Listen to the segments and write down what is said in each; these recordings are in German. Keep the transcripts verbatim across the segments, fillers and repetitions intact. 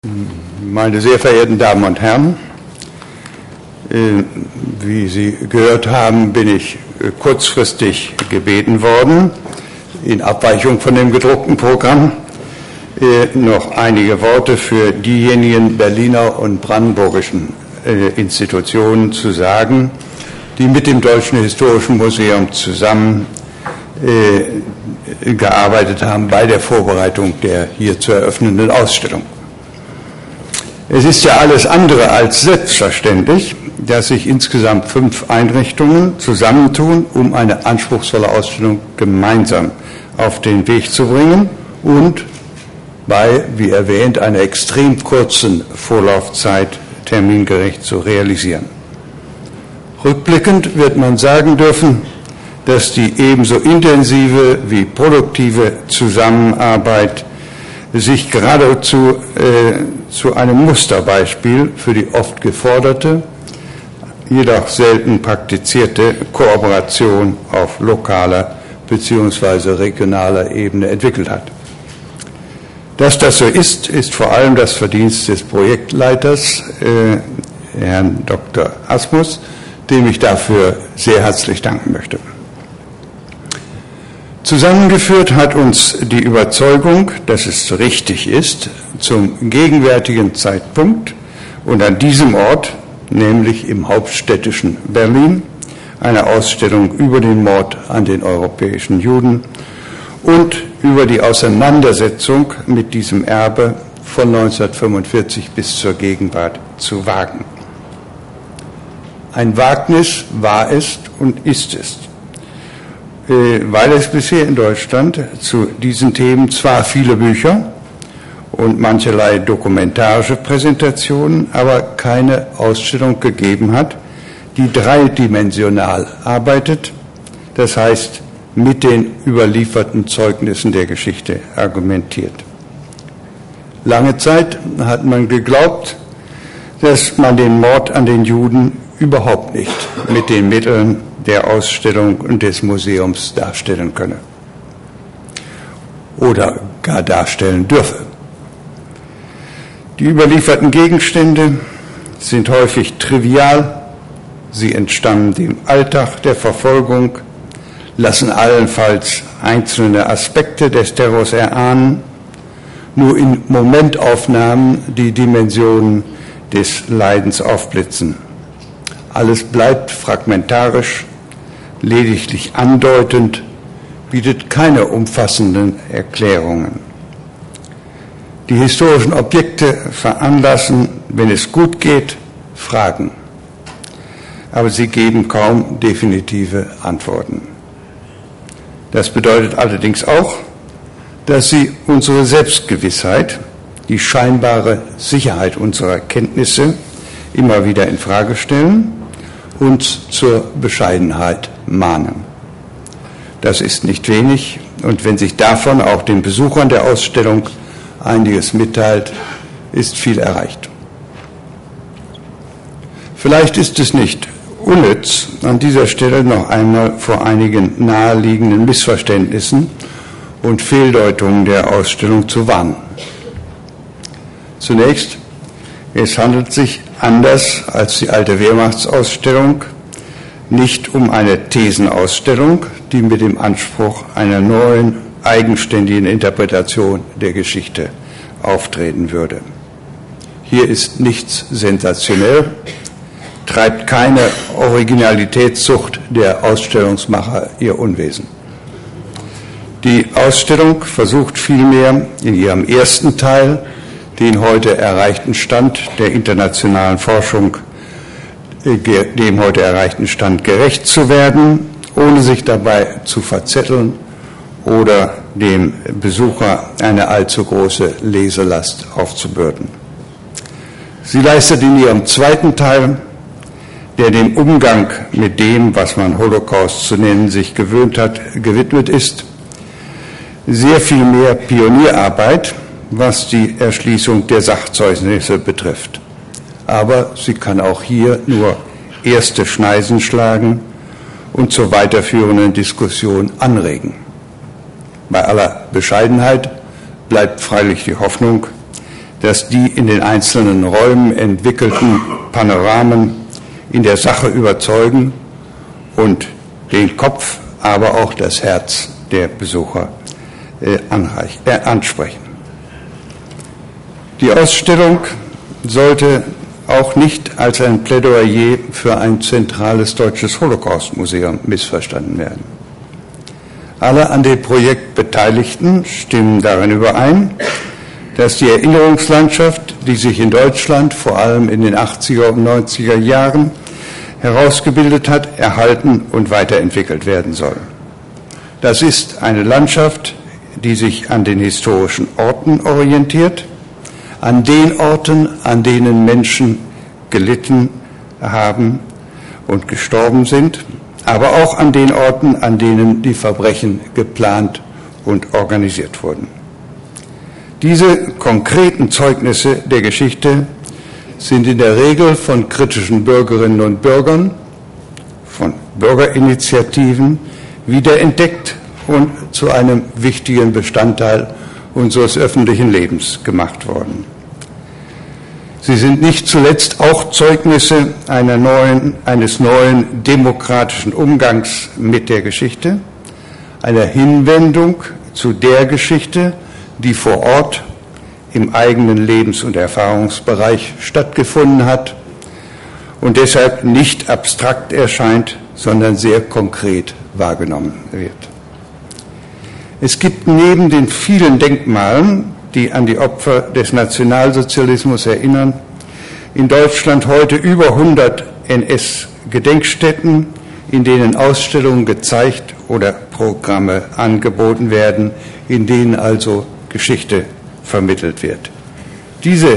Meine sehr verehrten Damen und Herren, wie Sie gehört haben, bin ich kurzfristig gebeten worden, in Abweichung von dem gedruckten Programm noch einige Worte für diejenigen Berliner und brandenburgischen Institutionen zu sagen, die mit dem Deutschen Historischen Museum zusammen gearbeitet haben bei der Vorbereitung der hier zu eröffnenden Ausstellung. Es ist ja alles andere als selbstverständlich, dass sich insgesamt fünf Einrichtungen zusammentun, um eine anspruchsvolle Ausstellung gemeinsam auf den Weg zu bringen und bei, wie erwähnt, einer extrem kurzen Vorlaufzeit termingerecht zu realisieren. Rückblickend wird man sagen dürfen, dass die ebenso intensive wie produktive Zusammenarbeit sich geradezu äh, zu einem Musterbeispiel für die oft geforderte, jedoch selten praktizierte Kooperation auf lokaler bzw. regionaler Ebene entwickelt hat. Dass das so ist, ist vor allem das Verdienst des Projektleiters, äh, Herrn Doktor Asmus, dem ich dafür sehr herzlich danken möchte. Zusammengeführt hat uns die Überzeugung, dass es richtig ist, zum gegenwärtigen Zeitpunkt und an diesem Ort, nämlich im hauptstädtischen Berlin, eine Ausstellung über den Mord an den europäischen Juden und über die Auseinandersetzung mit diesem Erbe von neunzehnhundertfünfundvierzig bis zur Gegenwart zu wagen. Ein Wagnis war es und ist es, weil es bisher in Deutschland zu diesen Themen zwar viele Bücher und mancherlei dokumentarische Präsentationen, aber keine Ausstellung gegeben hat, die dreidimensional arbeitet, das heißt mit den überlieferten Zeugnissen der Geschichte argumentiert. Lange Zeit hat man geglaubt, dass man den Mord an den Juden überhaupt nicht mit den Mitteln der Ausstellung und des Museums darstellen könne oder gar darstellen dürfe. Die überlieferten Gegenstände sind häufig trivial, sie entstammen dem Alltag der Verfolgung, lassen allenfalls einzelne Aspekte des Terrors erahnen, nur in Momentaufnahmen die Dimensionen des Leidens aufblitzen. Alles bleibt fragmentarisch, lediglich andeutend, bietet keine umfassenden Erklärungen. Die historischen Objekte veranlassen, wenn es gut geht, Fragen, aber sie geben kaum definitive Antworten. Das bedeutet allerdings auch, dass sie unsere Selbstgewissheit, die scheinbare Sicherheit unserer Kenntnisse immer wieder in Frage stellen, uns zur Bescheidenheit mahnen. Das ist nicht wenig, und wenn sich davon auch den Besuchern der Ausstellung einiges mitteilt, ist viel erreicht. Vielleicht ist es nicht unnütz, an dieser Stelle noch einmal vor einigen naheliegenden Missverständnissen und Fehldeutungen der Ausstellung zu warnen. Zunächst, es handelt sich anders als die alte Wehrmachtsausstellung nicht um eine Thesenausstellung, die mit dem Anspruch einer neuen, eigenständigen Interpretation der Geschichte auftreten würde. Hier ist nichts sensationell, treibt keine Originalitätssucht der Ausstellungsmacher ihr Unwesen. Die Ausstellung versucht vielmehr in ihrem ersten Teil den heute erreichten Stand der internationalen Forschung, dem heute erreichten Stand gerecht zu werden, ohne sich dabei zu verzetteln oder dem Besucher eine allzu große Leselast aufzubürden. Sie leistet in ihrem zweiten Teil, der dem Umgang mit dem, was man Holocaust zu nennen sich gewöhnt hat, gewidmet ist, sehr viel mehr Pionierarbeit, was die Erschließung der Sachzeugnisse betrifft. Aber sie kann auch hier nur erste Schneisen schlagen und zur weiterführenden Diskussion anregen. Bei aller Bescheidenheit bleibt freilich die Hoffnung, dass die in den einzelnen Räumen entwickelten Panoramen in der Sache überzeugen und den Kopf, aber auch das Herz der Besucher äh, anreich, äh, ansprechen. Die Ausstellung sollte auch nicht als ein Plädoyer für ein zentrales deutsches Holocaust-Museum missverstanden werden. Alle an dem Projekt Beteiligten stimmen darin überein, dass die Erinnerungslandschaft, die sich in Deutschland vor allem in den achtziger und neunziger Jahren herausgebildet hat, erhalten und weiterentwickelt werden soll. Das ist eine Landschaft, die sich an den historischen Orten orientiert, an den Orten, an denen Menschen gelitten haben und gestorben sind, aber auch an den Orten, an denen die Verbrechen geplant und organisiert wurden. Diese konkreten Zeugnisse der Geschichte sind in der Regel von kritischen Bürgerinnen und Bürgern, von Bürgerinitiativen wiederentdeckt und zu einem wichtigen Bestandteil unseres öffentlichen Lebens gemacht worden. Sie sind nicht zuletzt auch Zeugnisse einer neuen, eines neuen demokratischen Umgangs mit der Geschichte, einer Hinwendung zu der Geschichte, die vor Ort im eigenen Lebens- und Erfahrungsbereich stattgefunden hat und deshalb nicht abstrakt erscheint, sondern sehr konkret wahrgenommen wird. Es gibt neben den vielen Denkmalen, die an die Opfer des Nationalsozialismus erinnern, in Deutschland heute über hundert N S-Gedenkstätten, in denen Ausstellungen gezeigt oder Programme angeboten werden, in denen also Geschichte vermittelt wird. Diese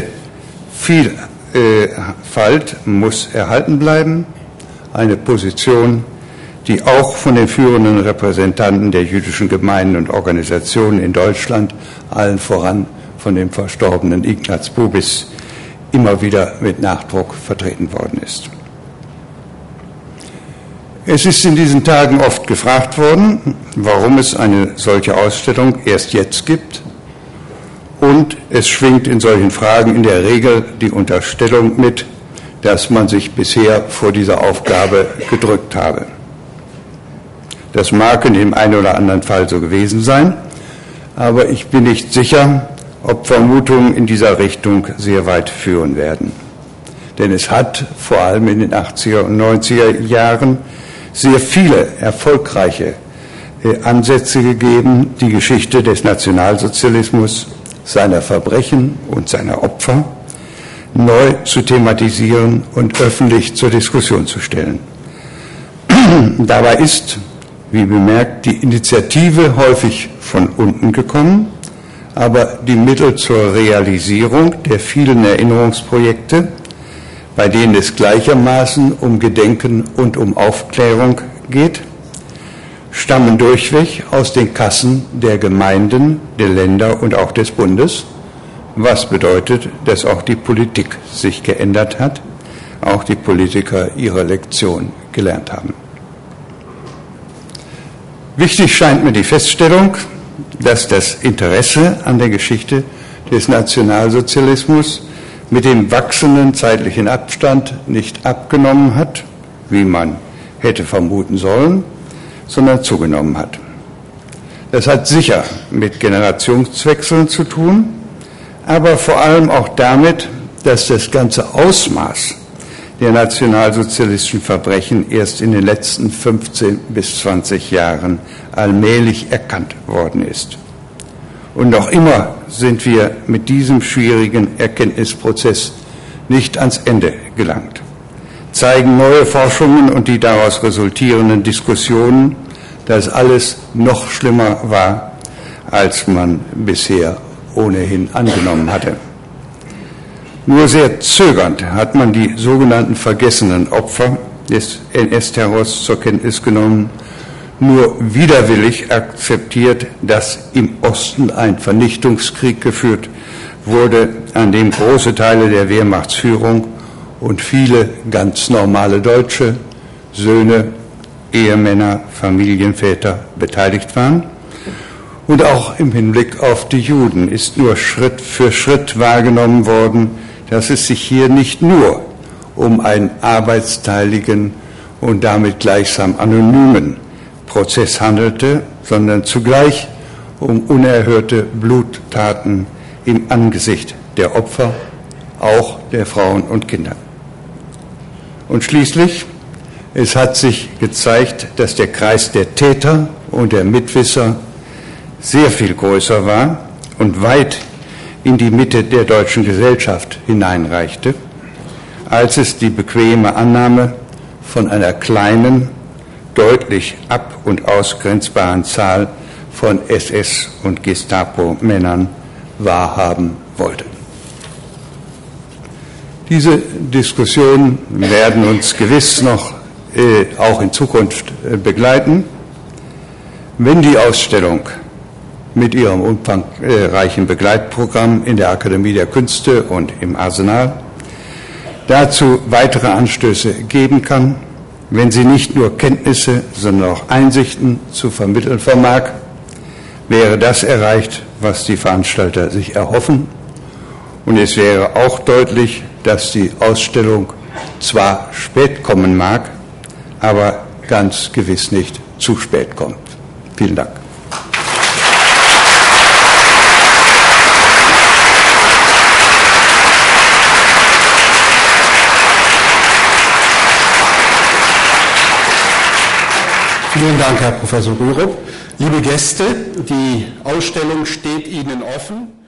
Vielfalt muss erhalten bleiben, eine Position, die auch von den führenden Repräsentanten der jüdischen Gemeinden und Organisationen in Deutschland, allen voran von dem verstorbenen Ignaz Bubis, immer wieder mit Nachdruck vertreten worden ist. Es ist in diesen Tagen oft gefragt worden, warum es eine solche Ausstellung erst jetzt gibt, und es schwingt in solchen Fragen in der Regel die Unterstellung mit, dass man sich bisher vor dieser Aufgabe gedrückt habe. Das mag in dem einen oder anderen Fall so gewesen sein, aber ich bin nicht sicher, ob Vermutungen in dieser Richtung sehr weit führen werden. Denn es hat vor allem in den achtziger und neunziger Jahren sehr viele erfolgreiche Ansätze gegeben, die Geschichte des Nationalsozialismus, seiner Verbrechen und seiner Opfer neu zu thematisieren und öffentlich zur Diskussion zu stellen. Dabei ist, wie bemerkt, die Initiative häufig von unten gekommen, aber die Mittel zur Realisierung der vielen Erinnerungsprojekte, bei denen es gleichermaßen um Gedenken und um Aufklärung geht, stammen durchweg aus den Kassen der Gemeinden, der Länder und auch des Bundes, was bedeutet, dass auch die Politik sich geändert hat, auch die Politiker ihre Lektion gelernt haben. Wichtig scheint mir die Feststellung, dass das Interesse an der Geschichte des Nationalsozialismus mit dem wachsenden zeitlichen Abstand nicht abgenommen hat, wie man hätte vermuten sollen, sondern zugenommen hat. Das hat sicher mit Generationswechseln zu tun, aber vor allem auch damit, dass das ganze Ausmaß der nationalsozialistischen Verbrechen erst in den letzten fünfzehn bis zwanzig Jahren allmählich erkannt worden ist. Und noch immer sind wir mit diesem schwierigen Erkenntnisprozess nicht ans Ende gelangt. Zeigen neue Forschungen und die daraus resultierenden Diskussionen, dass alles noch schlimmer war, als man bisher ohnehin angenommen hatte. Nur sehr zögernd hat man die sogenannten vergessenen Opfer des N S-Terrors zur Kenntnis genommen, nur widerwillig akzeptiert, dass im Osten ein Vernichtungskrieg geführt wurde, an dem große Teile der Wehrmachtsführung und viele ganz normale Deutsche, Söhne, Ehemänner, Familienväter beteiligt waren Und auch im Hinblick auf die Juden ist nur Schritt für Schritt wahrgenommen worden, dass es sich hier nicht nur um einen arbeitsteiligen und damit gleichsam anonymen Prozess handelte, sondern zugleich um unerhörte Bluttaten im Angesicht der Opfer, auch der Frauen und Kinder. Und schließlich, es hat sich gezeigt, dass der Kreis der Täter und der Mitwisser sehr viel größer war und weit in die Mitte der deutschen Gesellschaft hineinreichte, als es die bequeme Annahme von einer kleinen, deutlich ab- und ausgrenzbaren Zahl von S S- und Gestapo-Männern wahrhaben wollte. Diese Diskussionen werden uns gewiss noch äh, auch in Zukunft äh, begleiten. Wenn die Ausstellung mit ihrem umfangreichen Begleitprogramm in der Akademie der Künste und im Arsenal dazu weitere Anstöße geben kann, wenn sie nicht nur Kenntnisse, sondern auch Einsichten zu vermitteln vermag, wäre das erreicht, was die Veranstalter sich erhoffen. Und es wäre auch deutlich, dass die Ausstellung zwar spät kommen mag, aber ganz gewiss nicht zu spät kommt. Vielen Dank. Vielen Dank, Herr Professor Rürup. Liebe Gäste, die Ausstellung steht Ihnen offen.